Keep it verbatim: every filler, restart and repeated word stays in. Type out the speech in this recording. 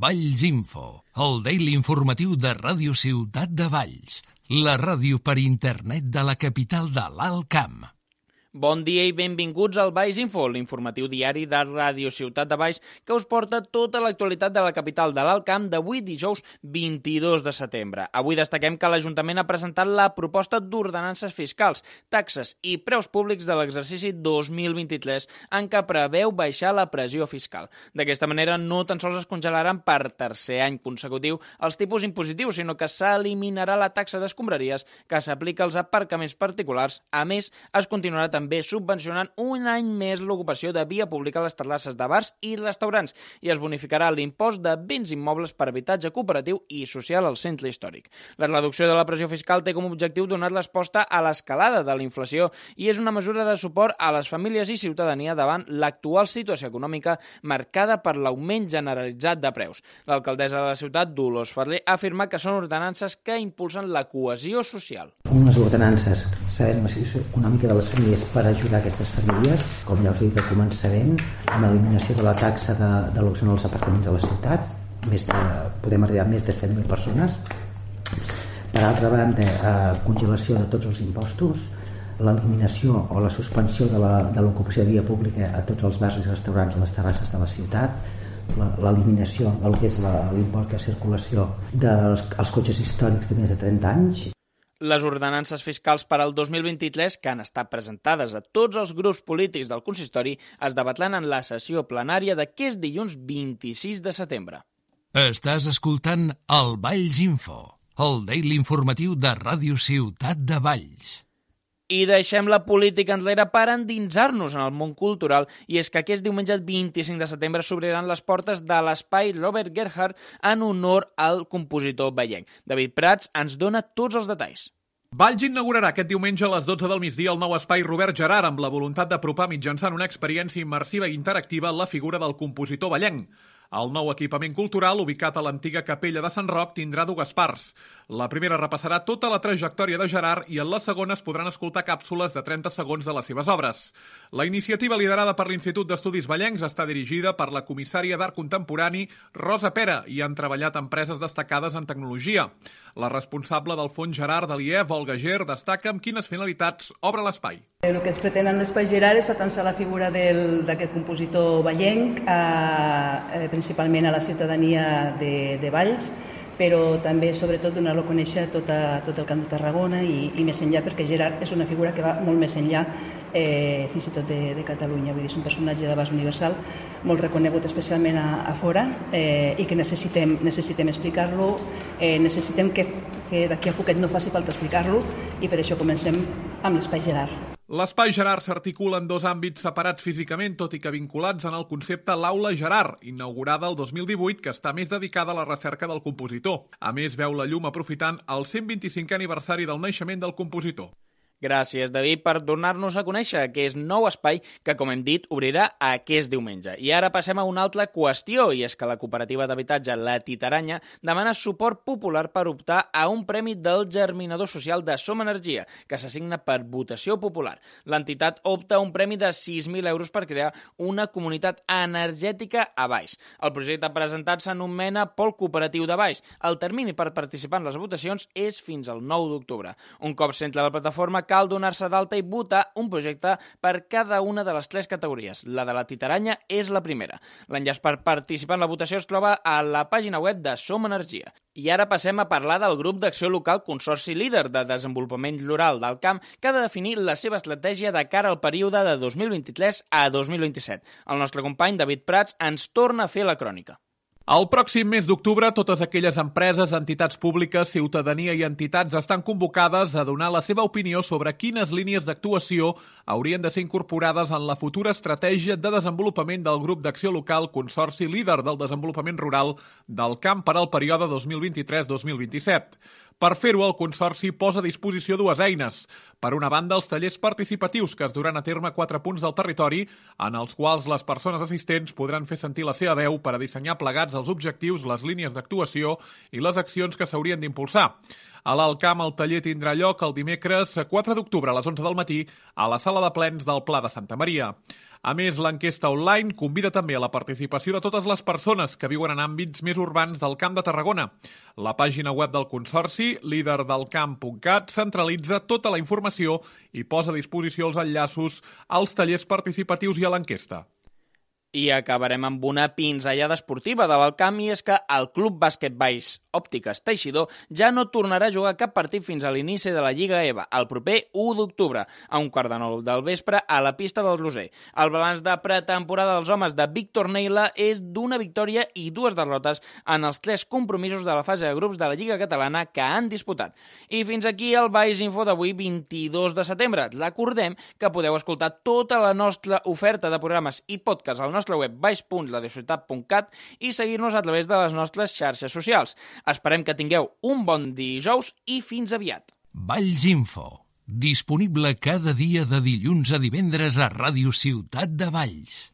Valls Info, el daily informatiu de Ràdio Ciutat de Valls, la ràdio per internet de la capital de l'Alt Camp. Bon dia i benvinguts al Valls Info, l'informatiu diari de Ràdio Ciutat de Valls, que us porta tota l'actualitat de la capital de l'Alt Camp d'avui dijous vint-i-dos de setembre. Avui destaquem que l'Ajuntament ha presentat la proposta d'ordenances fiscals, taxes i preus públics de l'exercici dos mil vint-i-tres, en què preveu baixar la pressió fiscal. D'aquesta manera, no tan sols es congelaran per tercer any consecutiu els tipus impositius, sinó que s'eliminarà la taxa d'escombraries que s'aplica als aparcaments particulars. A més, es continuarà també també subvencionant un any més l'ocupació de via pública a les terrasses de bars i restaurants i es bonificarà l'impost de béns immobles per habitatge cooperatiu i social al centre històric. La reducció de la pressió fiscal té com a objectiu donar resposta a l'escalada de la inflació i és una mesura de suport a les famílies i ciutadania davant l'actual situació econòmica marcada per l'augment generalitzat de preus. L'alcaldessa de la ciutat, Dolors Ferrer, ha afirmat que són ordenances que impulsen la cohesió social. Unes ordenances, sabem la situació econòmica de les famílies per ajudar aquestes famílies, com ja us he dit al començament, amb l'eliminació de la taxa de, de l'opció als aparcaments de la ciutat, més de, podem arribar a més de set mil persones. Per altra banda, eh, congelació de tots els impostos, l'eliminació o la suspensió de la, de l'ocupació de via pública a tots els bars i restaurants a les terrasses de la ciutat, l'eliminació del que és la, l'impost de circulació dels els cotxes històrics de més de trenta anys. Les ordenances fiscals per al dos mil vint-i-tres, que han estat presentades a tots els grups polítics del consistori, es debatran en la sessió plenària d'aquest dilluns vint-i-sis de setembre. Estàs escoltant el Valls Info, el daily informatiu de Ràdio Ciutat de Valls. I deixem la política enrere per endinsar-nos en el món cultural, i és que aquest diumenge vint-i-cinc de setembre s'obriran les portes de l'espai Robert Gerhard en honor al compositor vallenc. David Prats ens dona tots els detalls. Valls inaugurarà aquest diumenge a les dotze del migdia el nou espai Robert Gerhard amb la voluntat d'apropar mitjançant una experiència immersiva i interactiva la figura del compositor vallenc. El nou equipament cultural, ubicat a l'antiga capella de Sant Roc, tindrà dues parts. La primera repassarà tota la trajectòria de Gerhard i en la segona es podran escoltar càpsules de trenta segons de les seves obres. La iniciativa liderada per l'Institut d'Estudis Vallencs està dirigida per la comissària d'Art Contemporani Rosa Pera i han treballat empreses destacades en tecnologia. La responsable del Fons Gerhard de l'I E F, Olga Ger, destaca amb quines finalitats obre l'espai. El que es pretén en l'Espai Gerhard és atansar la figura d'aquest compositor vallenc, eh, principalment a la ciutadania de, de Valls, però també, sobretot, donar-lo a conèixer a tot, a, tot el Camp de Tarragona i, i més enllà, perquè Gerhard és una figura que va molt més enllà, eh, fins i tot de, de Catalunya. Vull dir, és un personatge d'abast universal, molt reconegut especialment a, a fora, eh, i que necessitem, necessitem explicar-lo, eh, necessitem que, que d'aquí a poquet no faci falta explicar-lo, i per això comencem amb l'Espai Gerhard. L'espai Gerhard s'articula en dos àmbits separats físicament, tot i que vinculats en el concepte l'Aula Gerhard, inaugurada el dos mil divuit, que està més dedicada a la recerca del compositor. A més, veu la llum aprofitant el cent vint-i-cinquè aniversari del naixement del compositor. Gràcies, David, per donar-nos a conèixer aquest nou espai que, com hem dit, obrirà aquest diumenge. I ara passem a una altra qüestió, i és que la cooperativa d'habitatge La Titaranya demana suport popular per optar a un premi del Germinador Social de Som Energia, que s'assigna per votació popular. L'entitat opta a un premi de sis mil euros per crear una comunitat energètica a Valls. El projecte presentat s'anomena Pol Cooperatiu de Valls. El termini per participar en les votacions és fins al nou d'octubre. Un cop s'entra a la plataforma, cal donar-se d'alta i votar un projecte per cada una de les tres categories. La de la Titaranya és la primera. L'enllaç per participar en la votació es troba a la pàgina web de Som Energia. I ara passem a parlar del grup d'acció local Consorci Líder de Desenvolupament Rural del Camp, que ha de definir la seva estratègia de cara al període de dos mil vint-i-tres a dos mil vint-i-set. El nostre company David Prats ens torna a fer la crònica. El pròxim mes d'octubre, totes aquelles empreses, entitats públiques, ciutadania i entitats estan convocades a donar la seva opinió sobre quines línies d'actuació haurien de ser incorporades en la futura estratègia de desenvolupament del grup d'acció local Consorci Líder del Desenvolupament Rural del Camp per al període dos mil vint-i-tres a dos mil vint-i-set. Per fer-ho, el Consorci posa a disposició dues eines. Per una banda, els tallers participatius que es duran a terme a quatre punts del territori, en els quals les persones assistents podran fer sentir la seva veu per a dissenyar plegats els objectius, les línies d'actuació i les accions que s'haurien d'impulsar. A l'Alt Camp, el taller tindrà lloc el dimecres quatre d'octubre a les onze del matí a la sala de plens del Pla de Santa Maria. A més, l'enquesta online convida també a la participació de totes les persones que viuen en àmbits més urbans del Camp de Tarragona. La pàgina web del Consorci, líder del camp punt cat, centralitza tota la informació i posa a disposició els enllaços als tallers participatius i a l'enquesta. I acabarem amb una pinzellada esportiva de l'Alcamp, i és que el Club Bàsquet Valls Òptiques Teixidor ja no tornarà a jugar cap partit fins a l'inici de la Lliga EVA, el proper u d'octubre, a un quart de nou del vespre a la pista del Roser. El balanç de pretemporada dels homes de Víctor Neila és d'una victòria i dues derrotes en els tres compromisos de la fase de grups de la Lliga Catalana que han disputat. I fins aquí el Valls Info d'avui, vint-i-dos de setembre. Recordem que podeu escoltar tota la nostra oferta de programes i podcasts al nostre nostre web valls punt la ciutat punt cat i seguir-nos a través de les nostres xarxes socials. Esperem que tingueu un bon dijous i fins aviat. Valls Info, disponible cada dia de dilluns a divendres a Ràdio Ciutat de Valls.